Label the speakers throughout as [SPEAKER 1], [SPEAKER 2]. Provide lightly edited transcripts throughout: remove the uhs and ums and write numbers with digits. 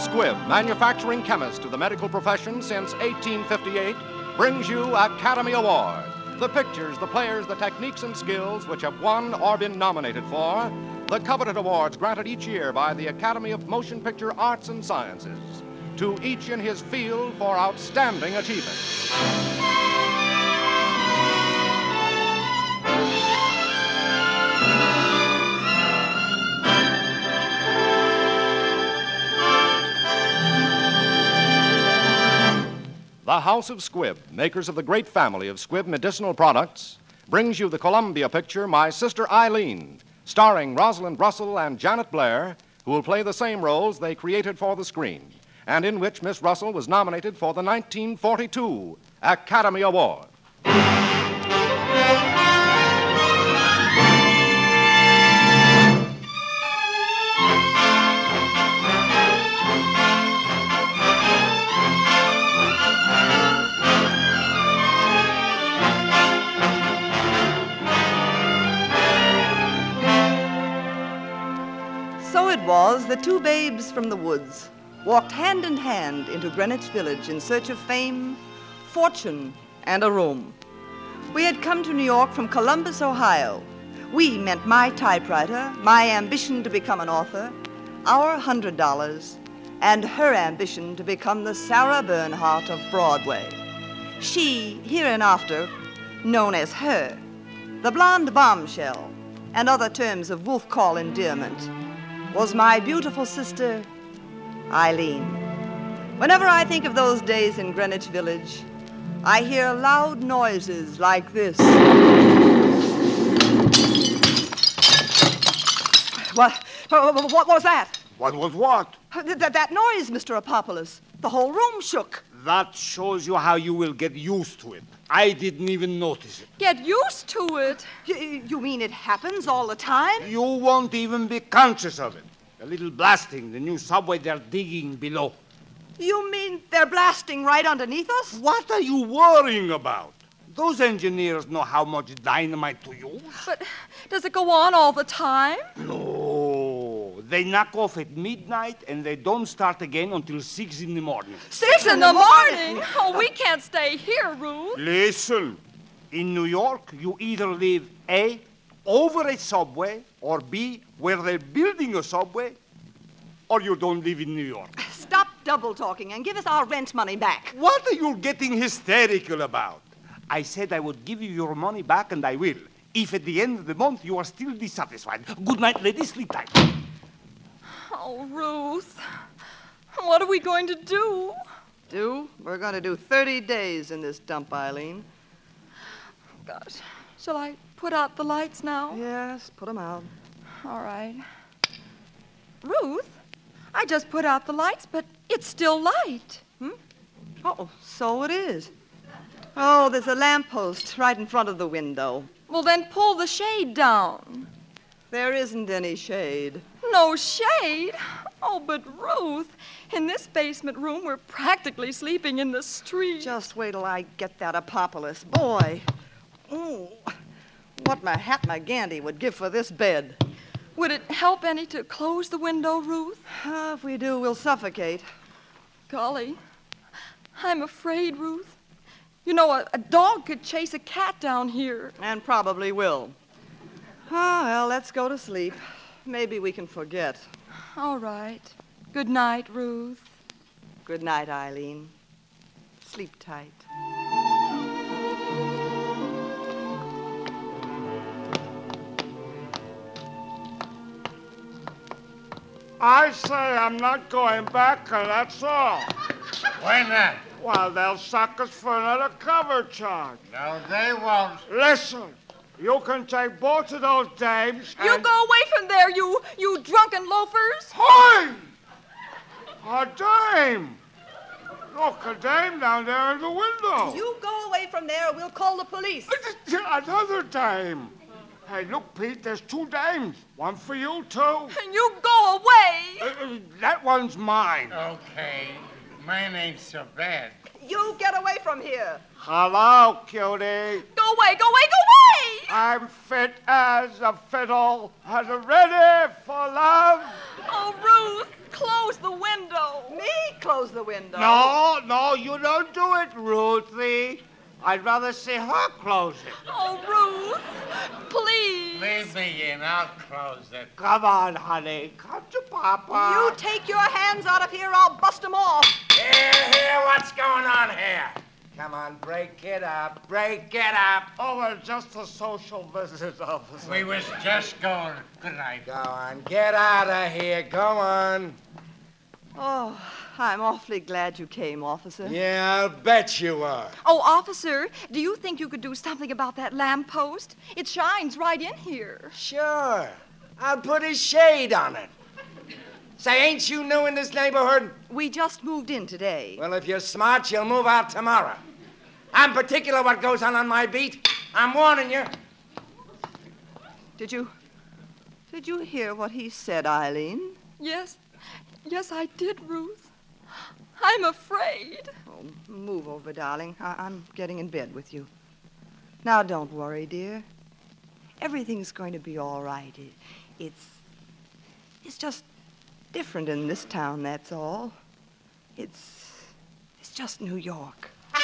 [SPEAKER 1] Squibb, manufacturing chemist to the medical profession since 1858, brings you Academy Award. The pictures, the players, the techniques and skills which have won or been nominated for the coveted awards granted each year by the Academy of Motion Picture Arts and Sciences, to each in his field for outstanding achievement. The House of Squibb, makers of the great family of Squibb medicinal products, brings you the Columbia picture, My Sister Eileen, starring Rosalind Russell and Janet Blair, who will play the same roles they created for the screen, and in which Miss Russell was nominated for the 1942 Academy Award.
[SPEAKER 2] So it was the two babes from the woods walked hand in hand into Greenwich Village in search of fame, fortune, and a room. We had come to New York from Columbus, Ohio. We meant my typewriter, my ambition to become an author, our $100, and her ambition to become the Sarah Bernhardt of Broadway. She, hereinafter, known as her, the blonde bombshell, and other terms of wolf call endearment, was my beautiful sister, Eileen. Whenever I think of those days in Greenwich Village, I hear loud noises like this. What was that?
[SPEAKER 3] What was what?
[SPEAKER 2] That noise, Mr. Apopoulos. The whole room shook.
[SPEAKER 3] That shows you how you will get used to it. I didn't even notice it.
[SPEAKER 4] Get used to it?
[SPEAKER 2] You mean it happens all the time?
[SPEAKER 3] You won't even be conscious of it. A little blasting, the new subway they're digging below.
[SPEAKER 2] You mean they're blasting right underneath us?
[SPEAKER 3] What are you worrying about? Those engineers know how much dynamite to use.
[SPEAKER 4] But does it go on all the time?
[SPEAKER 3] No. They knock off at midnight and they don't start again until 6 in the morning.
[SPEAKER 4] 6 in the morning? Oh, we can't stay here, Ruth.
[SPEAKER 3] Listen. In New York, you either live A, over a subway, or B, where they're building a subway, or you don't live in New York.
[SPEAKER 2] Stop double talking and give us our rent money back.
[SPEAKER 3] What are you getting hysterical about? I said I would give you your money back, and I will, if at the end of the month you are still dissatisfied. Good night, ladies. Sleep tight.
[SPEAKER 4] Oh, Ruth. What are we going to do?
[SPEAKER 2] We're going to do 30 days in this dump, Eileen.
[SPEAKER 4] Gosh. Shall I put out the lights now?
[SPEAKER 2] Yes, put them out.
[SPEAKER 4] All right. Ruth, I just put out the lights, but it's still light.
[SPEAKER 2] Oh, so it is. Oh, there's a lamppost right in front of the window.
[SPEAKER 4] Well, then pull the shade down.
[SPEAKER 2] There isn't any shade.
[SPEAKER 4] No shade? Oh, but Ruth, in this basement room, we're practically sleeping in the street.
[SPEAKER 2] Just wait till I get that Apopoulos. Boy. Ooh, what Mahatma Gandhi would give for this bed.
[SPEAKER 4] Would it help any to close the window, Ruth?
[SPEAKER 2] If we do, we'll suffocate.
[SPEAKER 4] Golly, I'm afraid, Ruth. You know, a dog could chase a cat down here.
[SPEAKER 2] And probably will. Oh, well, let's go to sleep. Maybe we can forget.
[SPEAKER 4] All right. Good night, Ruth.
[SPEAKER 2] Good night, Eileen. Sleep tight.
[SPEAKER 3] I say I'm not going back, and that's all.
[SPEAKER 5] Why not?
[SPEAKER 3] Well, they'll suck us for another cover charge.
[SPEAKER 5] No, they won't.
[SPEAKER 3] Listen, you can take both of those dames and...
[SPEAKER 4] You go away from there, you drunken loafers.
[SPEAKER 3] Hi! A dame! Look, a dame down there in the window.
[SPEAKER 2] You go away from there or we'll call the police.
[SPEAKER 3] Another dame. Hey, look, Pete, there's 2 dames. One for you, too.
[SPEAKER 4] And you go away.
[SPEAKER 3] That one's mine.
[SPEAKER 5] Okay. Mine ain't so bad.
[SPEAKER 2] You get away from here.
[SPEAKER 3] Hello, cutie.
[SPEAKER 4] Go away, go away, go away!
[SPEAKER 3] I'm fit as a fiddle and ready for love.
[SPEAKER 4] Oh, Ruth, close the window.
[SPEAKER 2] Me? Close the window.
[SPEAKER 3] No, you don't do it, Ruthie. I'd rather see her close it.
[SPEAKER 4] Oh, Ruth, please.
[SPEAKER 5] Leave me in. I'll close it.
[SPEAKER 3] Come on, honey. Come to Papa.
[SPEAKER 2] You take your hands out of here, I'll bust them off.
[SPEAKER 5] Here, what's going on here? Come on, break it up. Break it up.
[SPEAKER 3] Oh, well, just a social visit, officer.
[SPEAKER 5] We was just going. Good night.
[SPEAKER 6] Go on, get out of here. Go on.
[SPEAKER 2] Oh, I'm awfully glad you came, officer.
[SPEAKER 6] Yeah, I'll bet you are.
[SPEAKER 4] Oh, officer, do you think you could do something about that lamppost? It shines right in here.
[SPEAKER 6] Sure. I'll put a shade on it. Say, ain't you new in this neighborhood?
[SPEAKER 2] We just moved in today.
[SPEAKER 6] Well, if you're smart, you'll move out tomorrow. I'm particular what goes on my beat. I'm warning you.
[SPEAKER 2] Did you hear what he said, Eileen?
[SPEAKER 4] Yes, I did, Ruth. I'm afraid.
[SPEAKER 2] Oh, move over, darling. I'm getting in bed with you. Now, don't worry, dear. Everything's going to be all right. It's just different in this town, that's all. It's just New York.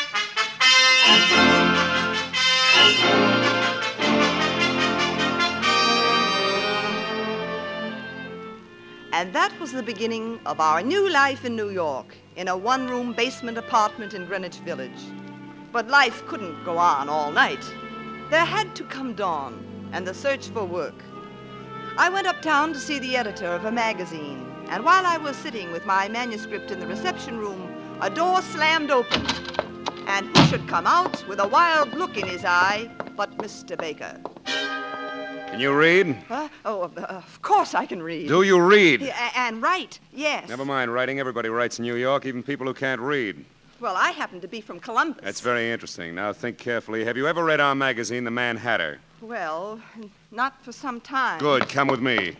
[SPEAKER 2] And that was the beginning of our new life in New York, in a one-room basement apartment in Greenwich Village. But life couldn't go on all night. There had to come dawn and the search for work. I went uptown to see the editor of a magazine, and while I was sitting with my manuscript in the reception room, a door slammed open. And who should come out with a wild look in his eye but Mr. Baker?
[SPEAKER 7] Can you read?
[SPEAKER 2] Huh? Oh, of course I can read.
[SPEAKER 7] Do you read?
[SPEAKER 2] And write, yes.
[SPEAKER 7] Never mind writing. Everybody writes in New York, even people who can't read.
[SPEAKER 2] Well, I happen to be from Columbus.
[SPEAKER 7] That's very interesting. Now think carefully. Have you ever read our magazine, The Man Hatter?
[SPEAKER 2] Well, not for some time.
[SPEAKER 7] Good. Come with me.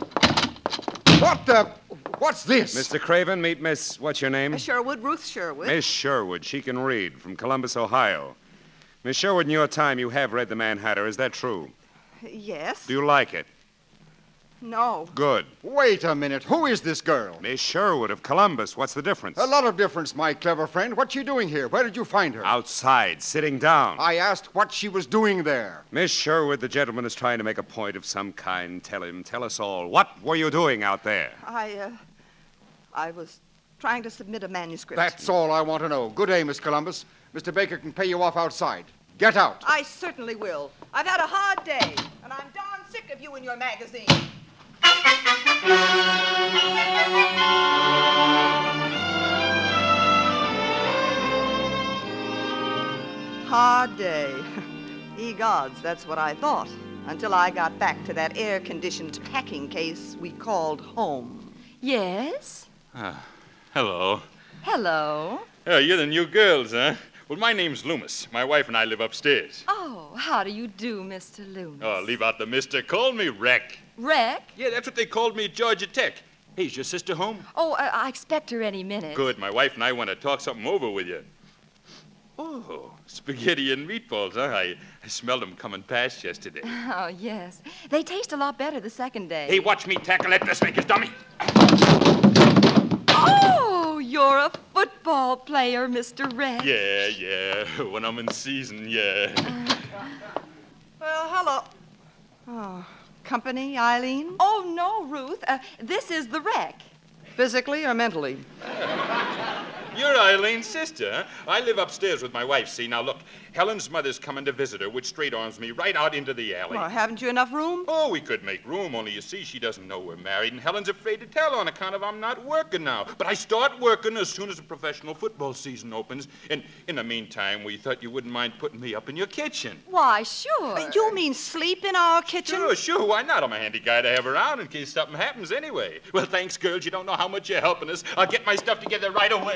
[SPEAKER 1] What's this?
[SPEAKER 7] Mr. Craven, meet Miss... What's your name?
[SPEAKER 2] Sherwood, Ruth Sherwood.
[SPEAKER 7] Miss Sherwood. She can read. From Columbus, Ohio. Miss Sherwood, in your time, you have read The Man Hatter. Is that true?
[SPEAKER 2] Yes.
[SPEAKER 7] Do you like it?
[SPEAKER 2] No.
[SPEAKER 7] Good.
[SPEAKER 1] Wait a minute. Who is this girl?
[SPEAKER 7] Miss Sherwood of Columbus. What's the difference?
[SPEAKER 1] A lot of difference, my clever friend. What's she doing here? Where did you find her?
[SPEAKER 7] Outside, sitting down.
[SPEAKER 1] I asked what she was doing there.
[SPEAKER 7] Miss Sherwood, the gentleman is trying to make a point of some kind. Tell him. Tell us all. What were you doing out there?
[SPEAKER 2] I was trying to submit a manuscript.
[SPEAKER 1] That's all I want to know. Good day, Miss Columbus. Mr. Baker can pay you off outside. Get out.
[SPEAKER 2] I certainly will. I've had a hard day, and I'm darn sick of you and your magazine. Hard day. Ye gods, that's what I thought, until I got back to that air-conditioned packing case we called home.
[SPEAKER 4] Yes?
[SPEAKER 8] Hello.
[SPEAKER 4] Hello.
[SPEAKER 8] Oh, you're the new girls, huh? Well, my name's Loomis. My wife and I live upstairs.
[SPEAKER 4] Oh, how do you do, Mr. Loomis?
[SPEAKER 8] Oh, leave out the mister. Call me Rec.
[SPEAKER 4] Rec?
[SPEAKER 8] Yeah, that's what they called me at Georgia Tech. Hey, is your sister home?
[SPEAKER 4] Oh, I expect her any minute.
[SPEAKER 8] Good. My wife and I want to talk something over with you. Oh, spaghetti and meatballs, huh? I smelled them coming past yesterday.
[SPEAKER 4] Oh, yes. They taste a lot better the second day.
[SPEAKER 8] Hey, watch me tackle that dressmaker's dummy.
[SPEAKER 4] Oh, you're a football player, Mr. Rec.
[SPEAKER 8] Yeah. When I'm in season, yeah.
[SPEAKER 2] Well, hello. Oh, company, Eileen?
[SPEAKER 4] Oh, no, Ruth. This is the Rec.
[SPEAKER 2] Physically or mentally?
[SPEAKER 8] You're Eileen's sister, huh? I live upstairs with my wife, see? Now, look, Helen's mother's coming to visit her, which straight-arms me right out into the alley.
[SPEAKER 2] Well, haven't you enough room?
[SPEAKER 8] Oh, we could make room, only you see, she doesn't know we're married, and Helen's afraid to tell on account of I'm not working now. But I start working as soon as the professional football season opens, and in the meantime, we thought you wouldn't mind putting me up in your kitchen.
[SPEAKER 4] Why, sure.
[SPEAKER 2] You mean sleep in our kitchen?
[SPEAKER 8] Sure, why not? I'm a handy guy to have around in case something happens anyway. Well, thanks, girls, you don't know how much you're helping us. I'll get my stuff together right away.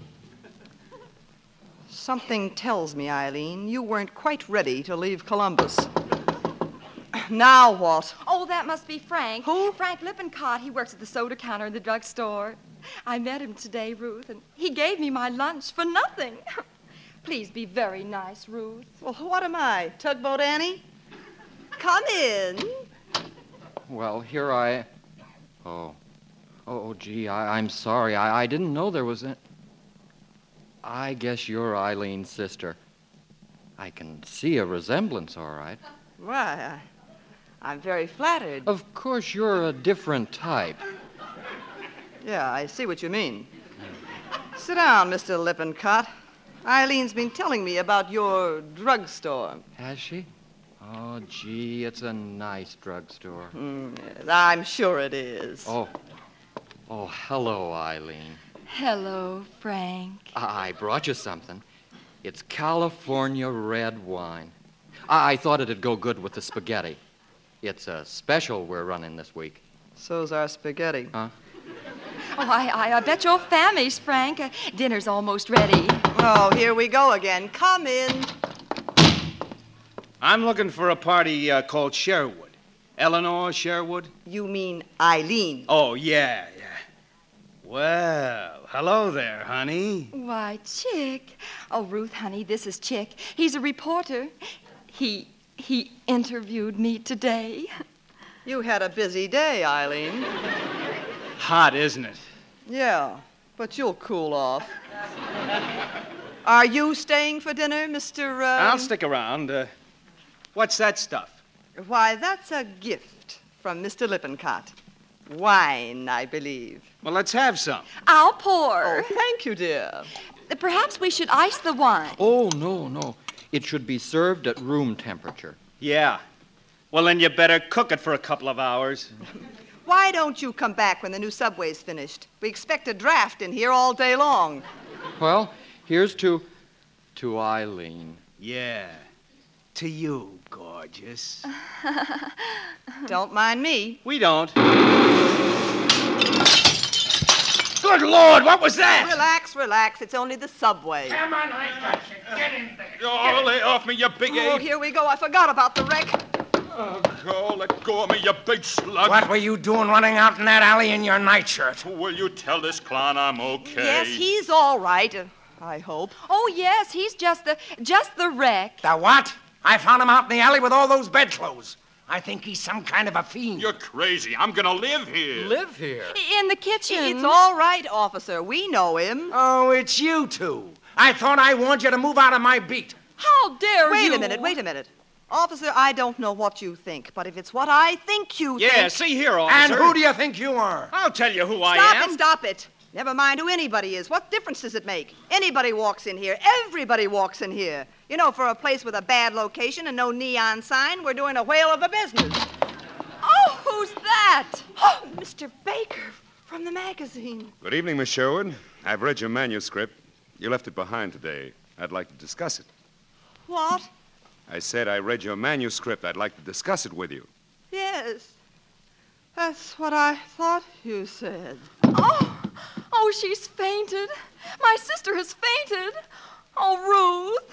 [SPEAKER 2] Something tells me, Eileen, you weren't quite ready to leave Columbus. Now what?
[SPEAKER 4] Oh, that must be Frank.
[SPEAKER 2] Who?
[SPEAKER 4] Frank Lippincott. He works at the soda counter in the drugstore. I met him today, Ruth, and he gave me my lunch for nothing. Please be very nice, Ruth.
[SPEAKER 2] Well, what am I, Tugboat Annie? Come in.
[SPEAKER 1] Well, here I... Oh.
[SPEAKER 9] Oh, gee, I'm sorry. I didn't know there was a... I guess you're Eileen's sister. I can see a resemblance, all right.
[SPEAKER 2] Why, I'm very flattered.
[SPEAKER 9] Of course, you're a different type.
[SPEAKER 2] Yeah, I see what you mean. Sit down, Mr. Lippincott. Eileen's been telling me about your drugstore.
[SPEAKER 9] Has she? Oh, gee, it's a nice drugstore.
[SPEAKER 2] Yes, I'm sure it is.
[SPEAKER 9] Oh, hello, Eileen.
[SPEAKER 4] Hello, Frank.
[SPEAKER 9] I brought you something. It's California red wine. I thought it'd go good with the spaghetti. It's a special we're running this week.
[SPEAKER 2] So's our spaghetti.
[SPEAKER 9] Huh?
[SPEAKER 4] Oh, I bet you're famished, Frank. Dinner's almost ready.
[SPEAKER 2] Oh, here we go again. Come in.
[SPEAKER 10] I'm looking for a party called Sherwood. Eleanor Sherwood?
[SPEAKER 2] You mean Eileen.
[SPEAKER 10] Oh, yeah. Well, hello there, honey.
[SPEAKER 4] Why, Chick. Oh, Ruth, honey, this is Chick. He's a reporter. He interviewed me today.
[SPEAKER 2] You had a busy day, Eileen.
[SPEAKER 10] Hot, isn't it?
[SPEAKER 2] Yeah, but you'll cool off. Are you staying for dinner, Mr.
[SPEAKER 10] I'll stick around. What's that stuff?
[SPEAKER 2] Why, that's a gift from Mr. Lippincott. Wine, I believe.
[SPEAKER 10] Well, let's have some.
[SPEAKER 4] I'll pour.
[SPEAKER 2] Oh, thank you, dear.
[SPEAKER 4] Perhaps we should ice the wine.
[SPEAKER 9] Oh, no. It should be served at room temperature.
[SPEAKER 10] Yeah. Well, then you better cook it for a couple of hours.
[SPEAKER 2] Why don't you come back when the new subway's finished? We expect a draft in here all day long.
[SPEAKER 9] Well, here's to Eileen.
[SPEAKER 10] Yeah. To you, gorgeous.
[SPEAKER 2] Don't mind me.
[SPEAKER 10] We don't. Good Lord, what was that?
[SPEAKER 2] Relax. It's only the subway.
[SPEAKER 5] Come on, I got you. Get in there.
[SPEAKER 8] Oh, lay off me, you big
[SPEAKER 2] Oh,
[SPEAKER 8] ape.
[SPEAKER 2] here we go. I forgot about the wreck.
[SPEAKER 8] Oh, let go of me, you big slug.
[SPEAKER 5] What were you doing running out in that alley in your nightshirt?
[SPEAKER 8] Will you tell this clown I'm okay?
[SPEAKER 2] Yes, he's all right. I hope.
[SPEAKER 4] Oh, yes, he's just the wreck.
[SPEAKER 5] The what? I found him out in the alley with all those bedclothes. I think he's some kind of a fiend.
[SPEAKER 8] You're crazy. I'm gonna live here.
[SPEAKER 9] Live here?
[SPEAKER 4] In the kitchen.
[SPEAKER 2] It's all right, officer. We know him.
[SPEAKER 5] Oh, it's you two. I thought I warned you to move out of my beat.
[SPEAKER 4] How dare you?
[SPEAKER 2] Wait a minute. Officer, I don't know what you think, but if it's what I think you think...
[SPEAKER 10] Yeah, see here, officer.
[SPEAKER 5] And who do you think you are?
[SPEAKER 10] I'll tell you who I am.
[SPEAKER 2] Stop it. Never mind who anybody is. What difference does it make? Anybody walks in here. Everybody walks in here. You know, for a place with a bad location and no neon sign, we're doing a whale of a business.
[SPEAKER 4] Oh, who's that?
[SPEAKER 2] Oh, Mr. Baker from the magazine.
[SPEAKER 7] Good evening, Miss Sherwood. I've read your manuscript. You left it behind today. I'd like to discuss it.
[SPEAKER 2] What?
[SPEAKER 7] I said I read your manuscript. I'd like to discuss it with you.
[SPEAKER 2] Yes. That's what I thought you said.
[SPEAKER 4] Oh, she's fainted. My sister has fainted. Oh, Ruth.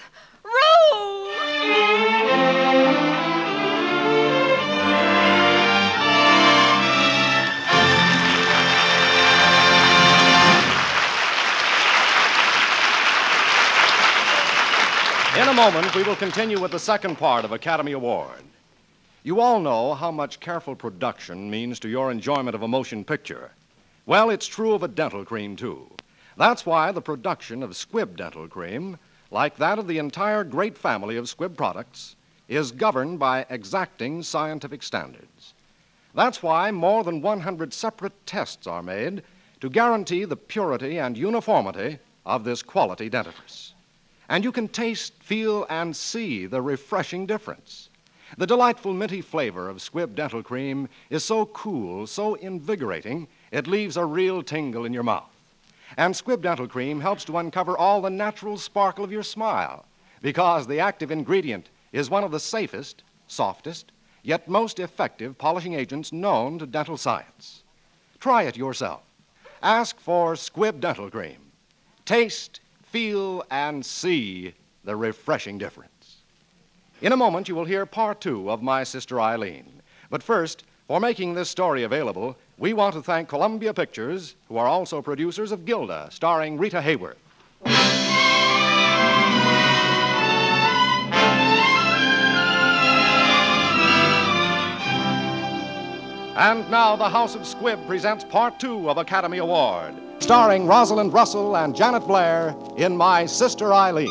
[SPEAKER 1] In a moment, we will continue with the second part of Academy Award. You all know how much careful production means to your enjoyment of a motion picture. Well, it's true of a dental cream, too. That's why the production of Squibb Dental Cream, like that of the entire great family of Squibb products, is governed by exacting scientific standards. That's why more than 100 separate tests are made to guarantee the purity and uniformity of this quality dentifrice. And you can taste, feel, and see the refreshing difference. The delightful minty flavor of Squibb Dental Cream is so cool, so invigorating, it leaves a real tingle in your mouth. And Squibb Dental Cream helps to uncover all the natural sparkle of your smile, because the active ingredient is one of the safest, softest, yet most effective polishing agents known to dental science. Try it yourself. Ask for Squibb Dental Cream. Taste, feel, and see the refreshing difference. In a moment, you will hear part 2 of My Sister Eileen. But first, for making this story available, we want to thank Columbia Pictures, who are also producers of Gilda, starring Rita Hayworth. And now the House of Squibb presents Part 2 of Academy Award, starring Rosalind Russell and Janet Blair in My Sister Eileen.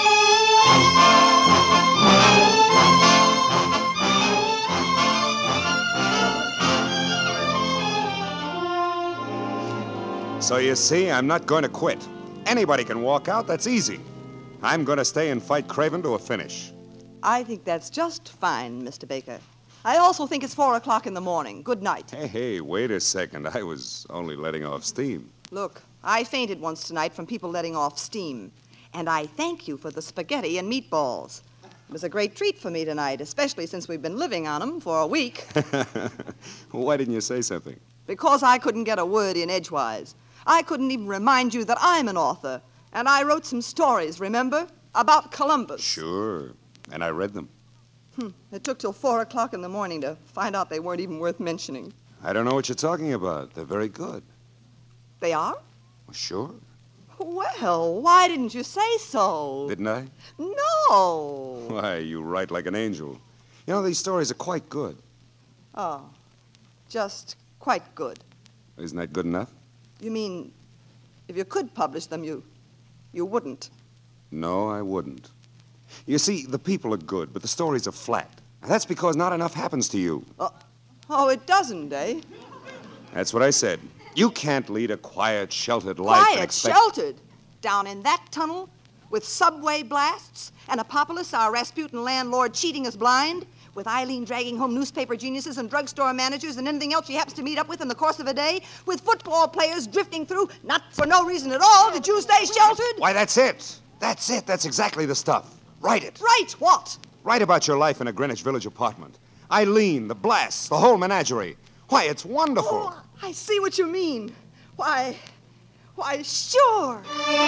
[SPEAKER 7] So you see, I'm not going to quit. Anybody can walk out, that's easy. I'm going to stay and fight Craven to a finish.
[SPEAKER 2] I think that's just fine, Mr. Baker. I also think it's 4 o'clock in the morning. Good night.
[SPEAKER 7] Hey, wait a second. I was only letting off steam.
[SPEAKER 2] Look, I fainted once tonight from people letting off steam. And I thank you for the spaghetti and meatballs. It was a great treat for me tonight, especially since we've been living on them for a week.
[SPEAKER 7] Why didn't you say something?
[SPEAKER 2] Because I couldn't get a word in edgewise. I couldn't even remind you that I'm an author. And I wrote some stories, remember? About Columbus.
[SPEAKER 7] Sure. And I read them.
[SPEAKER 2] It took till 4 o'clock in the morning to find out they weren't even worth mentioning.
[SPEAKER 7] I don't know what you're talking about. They're very good.
[SPEAKER 2] They are?
[SPEAKER 7] Well, sure.
[SPEAKER 2] Well, why didn't you say so?
[SPEAKER 7] Didn't I?
[SPEAKER 2] No.
[SPEAKER 7] Why, you write like an angel. You know, these stories are quite good.
[SPEAKER 2] Oh, just quite good.
[SPEAKER 7] Isn't that good enough?
[SPEAKER 2] You mean, if you could publish them, you wouldn't?
[SPEAKER 7] No, I wouldn't. You see, the people are good, but the stories are flat. That's because not enough happens to you.
[SPEAKER 2] Oh, it doesn't, eh?
[SPEAKER 7] That's what I said. You can't lead a quiet, sheltered life and expect...
[SPEAKER 2] Sheltered? Down in that tunnel? With subway blasts? And Apopolis, our Rasputin landlord, cheating us blind? With Eileen dragging home newspaper geniuses and drugstore managers and anything else she happens to meet up with in the course of a day? With football players drifting through, not for no reason at all, did you stay sheltered?
[SPEAKER 7] Why, that's it. That's it. That's exactly the stuff. Write it.
[SPEAKER 2] Write what?
[SPEAKER 7] Write about your life in a Greenwich Village apartment. Eileen, the blasts, the whole menagerie. Why, it's wonderful.
[SPEAKER 2] Oh, I see what you mean. Why, sure.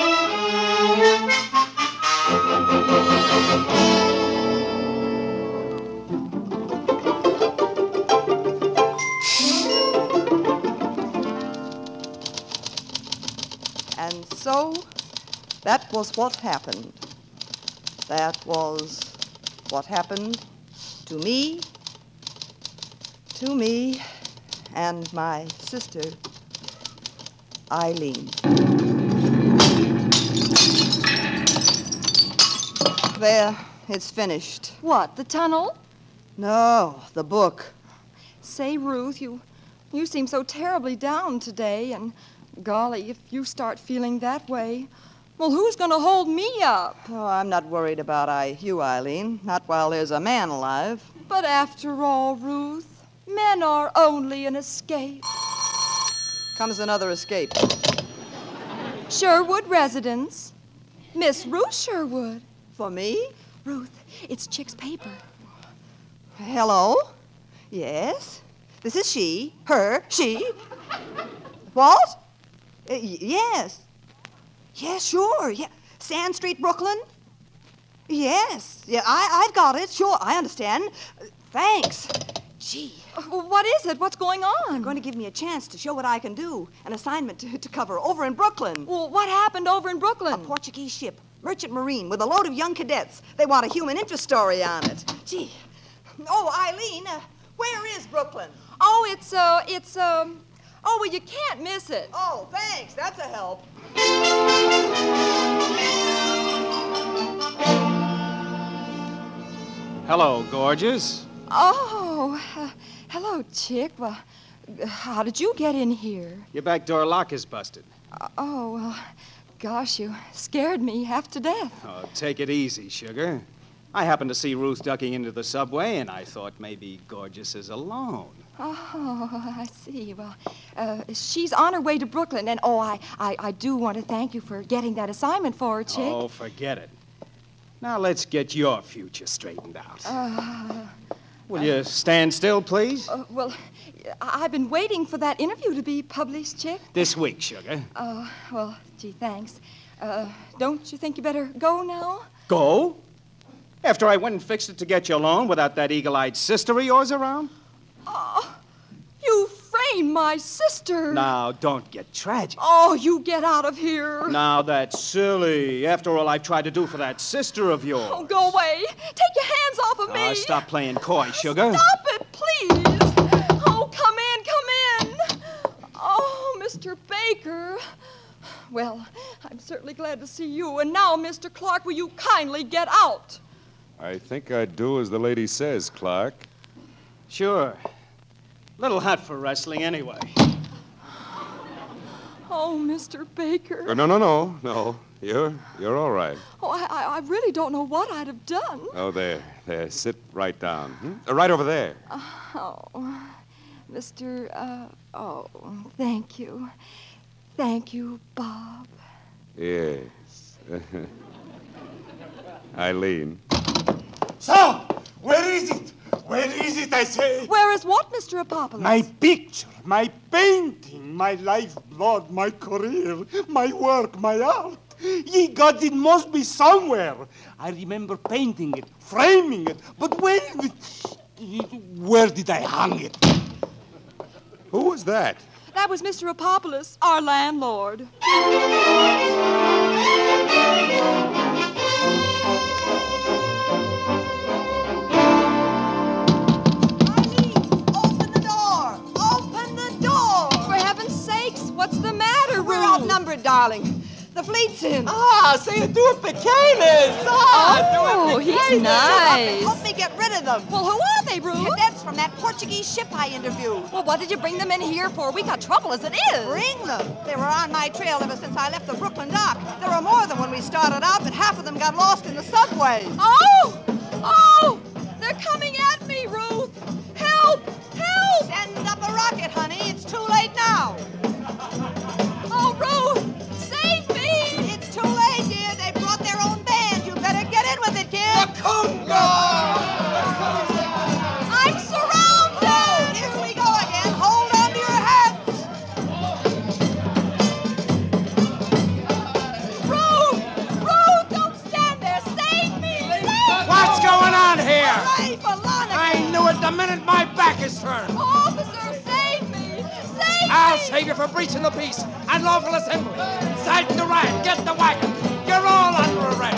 [SPEAKER 2] And so, that was what happened. That was what happened to me, and my sister, Eileen. There, it's finished.
[SPEAKER 4] What, the tunnel?
[SPEAKER 2] No, the book.
[SPEAKER 4] Say, Ruth, you seem so terribly down today, and golly, if you start feeling that way, well, who's going to hold me up?
[SPEAKER 2] Oh, I'm not worried about you, Eileen. Not while there's a man alive.
[SPEAKER 4] But after all, Ruth, men are only an escape.
[SPEAKER 2] Comes another escape.
[SPEAKER 4] Sherwood residence. Miss Ruth Sherwood.
[SPEAKER 2] For me?
[SPEAKER 4] Ruth, it's Chick's paper.
[SPEAKER 2] Hello? Yes? This is she. Her. She. What? Yes. Yes, sure. Yeah. Sand Street, Brooklyn? Yes. Yeah, I've got it. Sure, I understand. Thanks. Gee.
[SPEAKER 4] What is it? What's going on?
[SPEAKER 2] You're going to give me a chance to show what I can do. An assignment to cover over in Brooklyn.
[SPEAKER 4] Well, what happened over in Brooklyn?
[SPEAKER 2] A Portuguese ship, Merchant Marine, with a load of young cadets. They want a human interest story on it. Gee. Oh, Eileen, where is Brooklyn?
[SPEAKER 4] Oh, oh, well, you can't miss it.
[SPEAKER 2] Oh, thanks. That's a help.
[SPEAKER 10] Hello, gorgeous.
[SPEAKER 4] Oh, hello, Chick. Well, how did you get in here?
[SPEAKER 10] Your back door lock is busted.
[SPEAKER 4] Oh, well, gosh, you scared me half to death.
[SPEAKER 10] Oh, take it easy, sugar. I happened to see Ruth ducking into the subway, and I thought maybe Gorgeous is alone.
[SPEAKER 4] Oh, I see. Well, she's on her way to Brooklyn, and I do want to thank you for getting that assignment for her, Chick.
[SPEAKER 10] Oh, forget it. Now let's get your future straightened out. Will you stand still, please?
[SPEAKER 4] Well, I've been waiting for that interview to be published, Chick.
[SPEAKER 10] This week, sugar.
[SPEAKER 4] Well, gee, thanks. Don't you think you better go now?
[SPEAKER 10] Go? After I went and fixed it to get you alone without that eagle-eyed sister of yours around?
[SPEAKER 4] Oh, you framed my sister.
[SPEAKER 10] Now, don't get tragic.
[SPEAKER 4] Oh, you get out of here.
[SPEAKER 10] Now, that's silly. After all I've tried to do for that sister of yours.
[SPEAKER 4] Oh, go away. Take your hands off of me.
[SPEAKER 10] Stop playing coy, sugar.
[SPEAKER 4] Stop it, please. Oh, come Mr. Baker. Well, I'm certainly glad to see you. And now, Mr. Clark, will you kindly get out?
[SPEAKER 7] I think I'd do as the lady says, Clark.
[SPEAKER 10] Sure. Little hot for wrestling anyway.
[SPEAKER 4] Oh, Mr. Baker.
[SPEAKER 7] No. You're all right.
[SPEAKER 4] Oh, I really don't know what I'd have done.
[SPEAKER 7] Oh, there. Sit right down. Right over there.
[SPEAKER 4] Oh, Mr. Thank you. Thank you, Bob.
[SPEAKER 7] Yes. Eileen.
[SPEAKER 3] So, where is it? Where is it, I say?
[SPEAKER 4] Where is what, Mr. Apopoulos?
[SPEAKER 3] My picture, my painting, my lifeblood, my career, my work, my art. Ye gods, it must be somewhere. I remember painting it, framing it, but where did I hang it?
[SPEAKER 7] Who was that?
[SPEAKER 4] That was Mr. Apopoulos, our landlord. What's the matter, Ruth?
[SPEAKER 2] We're outnumbered, darling. The fleet's in.
[SPEAKER 10] Say two pequeños.
[SPEAKER 4] Oh, he's nice.
[SPEAKER 2] Help me get rid of them.
[SPEAKER 4] Well, who are they, Ruth?
[SPEAKER 2] Cadets from that Portuguese ship I interviewed.
[SPEAKER 4] Well, what did you bring them in here for? We got trouble as it is.
[SPEAKER 2] Bring them. They were on my trail ever since I left the Brooklyn dock. There were more than when we started out, but half of them got lost in the subway.
[SPEAKER 4] Oh! They're coming at me, Ruth. Help!
[SPEAKER 2] Send up a rocket, honey. It's too late now.
[SPEAKER 4] Oh, Ruth! Save me!
[SPEAKER 2] It's too late, dear. They brought their own band. You better get in with it, kid.
[SPEAKER 3] The conga!
[SPEAKER 2] I'm surrounded! Here we go again. Hold on to your hats.
[SPEAKER 4] Ruth, don't stand there. Save me!
[SPEAKER 6] What's going on here?
[SPEAKER 2] Hooray for Lana!
[SPEAKER 6] I knew it the minute my back is turned.
[SPEAKER 4] Officer, save me!
[SPEAKER 6] I'll save you for breaching the peace and lawful assembly. Sergeant Durant, get the wagon. You're all under arrest.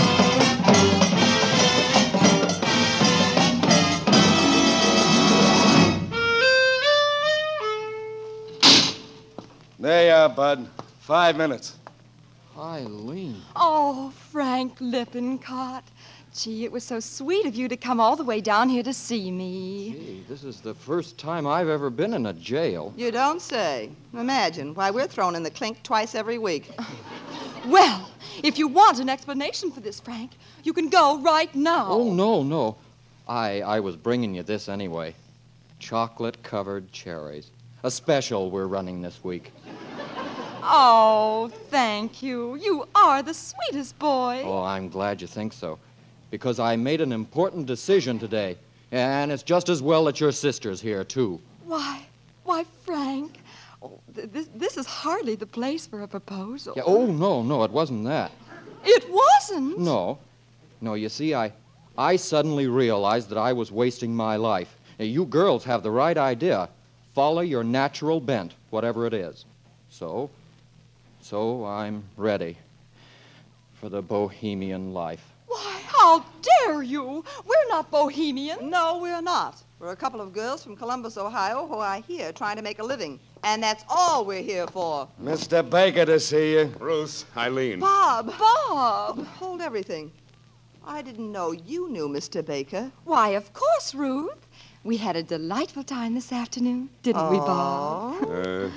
[SPEAKER 11] There you are, Bud. 5 minutes.
[SPEAKER 9] Eileen.
[SPEAKER 4] Oh, Frank Lippincott. Gee, it was so sweet of you to come all the way down here to see me.
[SPEAKER 9] Gee, this is the first time I've ever been in a jail.
[SPEAKER 2] You don't say. Imagine. Why, we're thrown in the clink twice every week.
[SPEAKER 4] Well, if you want an explanation for this, Frank, you can go right now.
[SPEAKER 9] Oh, no. I was bringing you this anyway. Chocolate-covered cherries. A special we're running this week.
[SPEAKER 4] Oh, thank you. You are the sweetest boy.
[SPEAKER 9] Oh, I'm glad you think so. Because I made an important decision today. And it's just as well that your sister's here, too.
[SPEAKER 4] Why, Frank, this is hardly the place for a proposal.
[SPEAKER 9] Yeah, oh, no, it wasn't that.
[SPEAKER 4] It wasn't?
[SPEAKER 9] No, you see, I suddenly realized that I was wasting my life. Now, you girls have the right idea. Follow your natural bent, whatever it is. So I'm ready for the bohemian life.
[SPEAKER 4] Why, how dare you? We're not bohemians.
[SPEAKER 2] No, we're not. We're a couple of girls from Columbus, Ohio, who are here trying to make a living. And that's all we're here for.
[SPEAKER 11] Mr. Baker to see you.
[SPEAKER 7] Bruce, Eileen.
[SPEAKER 2] Bob! Hold everything. I didn't know you knew Mr. Baker.
[SPEAKER 4] Why, of course, Ruth. We had a delightful time this afternoon, didn't we, Bob?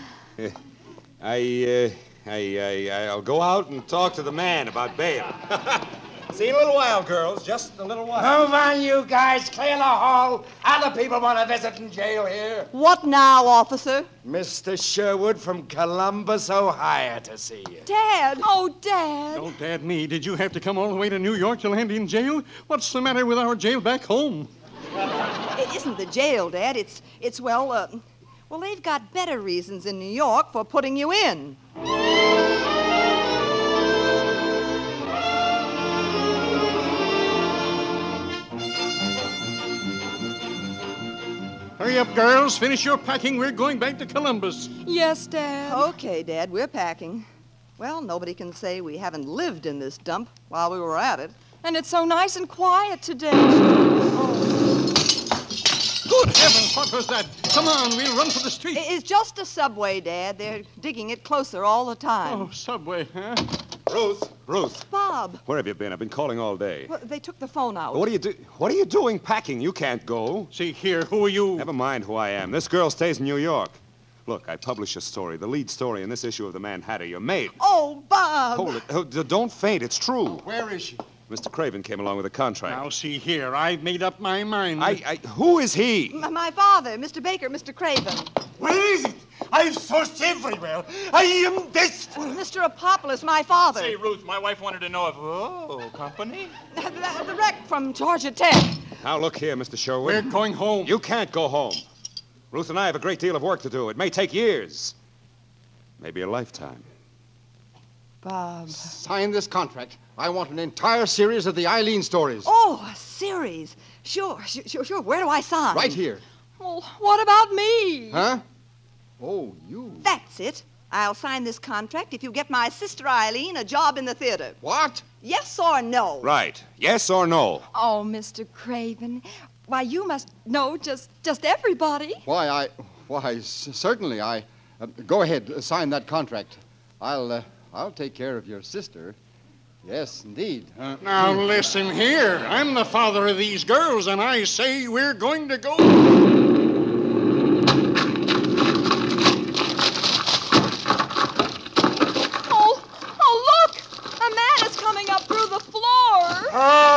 [SPEAKER 7] I'll go out and talk to the man about bail.
[SPEAKER 6] See you in a little while, girls. Just a little while. Move on, you guys. Clear the hall. Other people want to visit in jail here.
[SPEAKER 2] What now, officer?
[SPEAKER 11] Mr. Sherwood from Columbus, Ohio to see you.
[SPEAKER 2] Dad!
[SPEAKER 4] Oh, Dad.
[SPEAKER 12] Don't Dad me. Did you have to come all the way to New York to land in jail? What's the matter with our jail back home?
[SPEAKER 2] It isn't the jail, Dad. It's well, they've got better reasons in New York for putting you in.
[SPEAKER 12] Hurry up, girls. Finish your packing. We're going back to Columbus.
[SPEAKER 4] Yes, Dad.
[SPEAKER 2] Okay, Dad, we're packing. Well, nobody can say we haven't lived in this dump while we were at it.
[SPEAKER 4] And it's so nice and quiet today.
[SPEAKER 3] Good
[SPEAKER 12] Good heavens, what was that? Come on, we'll run for the street.
[SPEAKER 2] It's just a subway, Dad. They're digging it closer all the time.
[SPEAKER 12] Oh, subway, huh?
[SPEAKER 7] Ruth.
[SPEAKER 2] Bob,
[SPEAKER 7] Where have you been? I've been calling all day.
[SPEAKER 2] well, they took the phone out.
[SPEAKER 7] What are you doing packing? You can't go.
[SPEAKER 12] See here, who are you?
[SPEAKER 7] Never mind who I am. This girl stays in New York. Look, I published a story, the lead story in this issue of the Man Hatter. Your maid.
[SPEAKER 2] Oh, Bob.
[SPEAKER 7] Hold it. Oh, don't faint. It's true.
[SPEAKER 12] Where is she?
[SPEAKER 7] Mr. Craven came along with a contract.
[SPEAKER 12] Now, see here, I've made up my mind.
[SPEAKER 7] Who is he?
[SPEAKER 2] My father, Mr. Baker, Mr. Craven.
[SPEAKER 3] Where is it? I've searched everywhere. I am desperate.
[SPEAKER 2] Mr. Apopoulos, my father.
[SPEAKER 8] Say, Ruth, my wife wanted to know if... Oh, company?
[SPEAKER 2] The wreck from Georgia Tech.
[SPEAKER 7] Now, look here, Mr. Sherwood.
[SPEAKER 12] We're going home.
[SPEAKER 7] You can't go home. Ruth and I have a great deal of work to do. It may take years. Maybe a lifetime.
[SPEAKER 2] Bob.
[SPEAKER 13] Sign this contract. I want an entire series of the Eileen stories.
[SPEAKER 2] Oh, a series. Sure. Where do I sign?
[SPEAKER 13] Right here.
[SPEAKER 2] Well, what about me?
[SPEAKER 13] Huh? Oh, you.
[SPEAKER 2] That's it. I'll sign this contract if you get my sister Eileen a job in the theater.
[SPEAKER 13] What?
[SPEAKER 2] Yes or no?
[SPEAKER 7] Right. Yes or no?
[SPEAKER 4] Oh, Mr. Craven. Why, you must know just everybody.
[SPEAKER 13] Certainly. Go ahead, sign that contract. I'll take care of your sister. Yes, indeed.
[SPEAKER 12] Now, listen here. I'm the father of these girls, and I say we're going to go...
[SPEAKER 4] Oh, look! A man is coming up through the floor.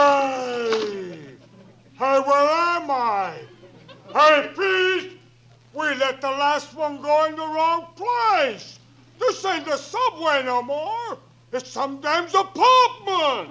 [SPEAKER 3] Hey, where am I? Hey, please! We let the last one go in the wrong place. This ain't the subway no more. It's some damn's apartment.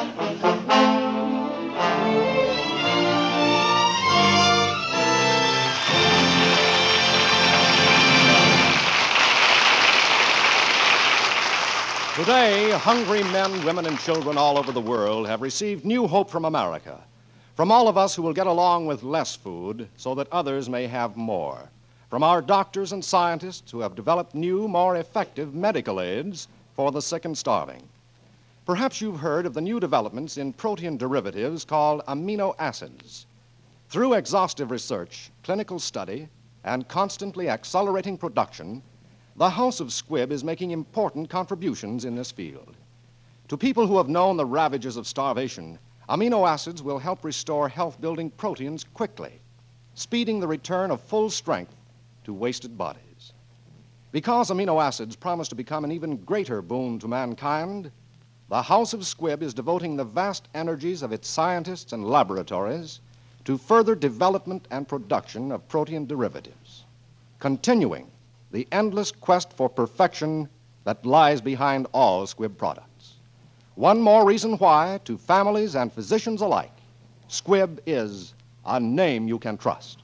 [SPEAKER 1] Today, hungry men, women, and children all over the world have received new hope from America. From all of us who will get along with less food so that others may have more. From our doctors and scientists who have developed new, more effective medical aids for the sick and starving. Perhaps you've heard of the new developments in protein derivatives called amino acids. Through exhaustive research, clinical study, and constantly accelerating production, the House of Squibb is making important contributions in this field. To people who have known the ravages of starvation, amino acids will help restore health-building proteins quickly, speeding the return of full strength to wasted bodies. Because amino acids promise to become an even greater boon to mankind, the House of Squibb is devoting the vast energies of its scientists and laboratories to further development and production of protein derivatives, continuing the endless quest for perfection that lies behind all Squibb products. One more reason why, to families and physicians alike, Squibb is a name you can trust.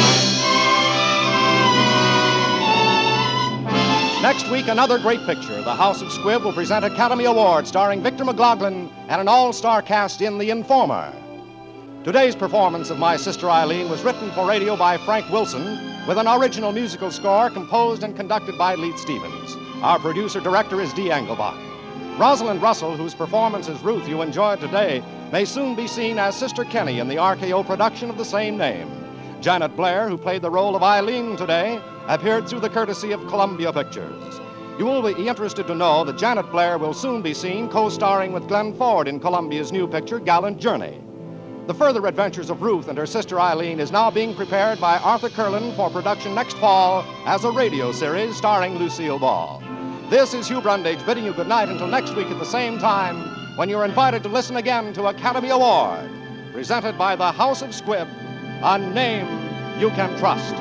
[SPEAKER 1] Next week, another great picture. The House of Squibb will present Academy Award starring Victor McLaglen and an all-star cast in The Informer. Today's performance of My Sister Eileen was written for radio by Frank Wilson with an original musical score composed and conducted by Leith Stevens. Our producer-director is Dee Engelbach. Rosalind Russell, whose performance as Ruth you enjoyed today, may soon be seen as Sister Kenny in the RKO production of the same name. Janet Blair, who played the role of Eileen today, appeared through the courtesy of Columbia Pictures. You will be interested to know that Janet Blair will soon be seen co-starring with Glenn Ford in Columbia's new picture, Gallant Journey. The further adventures of Ruth and her sister Eileen is now being prepared by Arthur Curlin for production next fall as a radio series starring Lucille Ball. This is Hugh Brundage bidding you good night until next week at the same time when you're invited to listen again to Academy Award, presented by the House of Squibb, a name you can trust.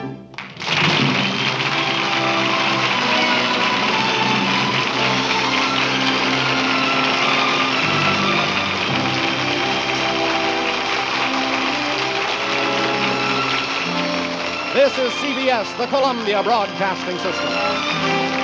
[SPEAKER 1] This is CBS, the Columbia Broadcasting System.